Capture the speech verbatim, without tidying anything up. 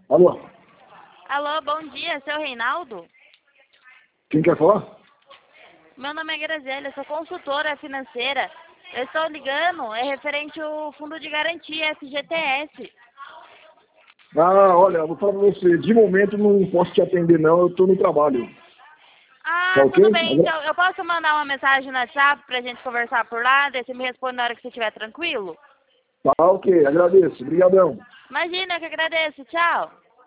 Alô? Alô, bom dia, seu Reinaldo? Quem quer falar? Meu nome é Graziela, eu sou consultora financeira. Eu estou ligando, é referente ao Fundo de Garantia, F G T S. Ah, olha, eu vou falar pra você, de momento não posso te atender não, eu tô no trabalho. Tá Ah, ok? tudo bem, Agra- então eu posso mandar uma mensagem no WhatsApp pra gente conversar por lá, daí você me responde na hora que você estiver tranquilo? Tá ok, agradeço, obrigadão. Imagina, eu que agradeço, tchau.